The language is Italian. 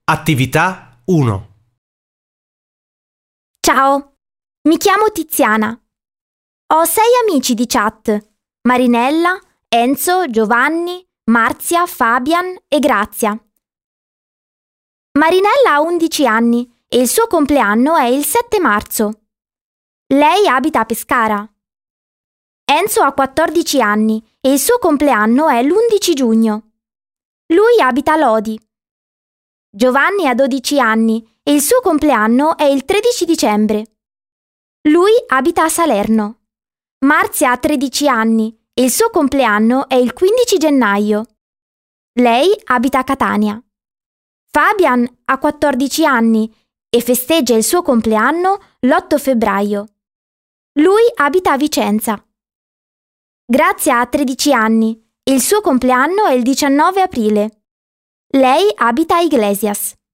Attività 1. Ciao, mi chiamo Tiziana. Ho 6 amici di chat: Marinella, Enzo, Giovanni, Marzia, Fabian e Grazia. Marinella ha 11 anni e il suo compleanno è il 7 marzo. Lei abita a Pescara. Enzo ha 14 anni e il suo compleanno è l'11 giugno. Lui abita a Lodi. Giovanni ha 12 anni e il suo compleanno è il 13 dicembre. Lui abita a Salerno. Marzia ha 13 anni e il suo compleanno è il 15 gennaio. Lei abita a Catania. Fabian ha 14 anni e festeggia il suo compleanno l'8 febbraio. Lui abita a Vicenza. Grazia ha 13 anni e il suo compleanno è il 19 aprile. Lei abita a Iglesias.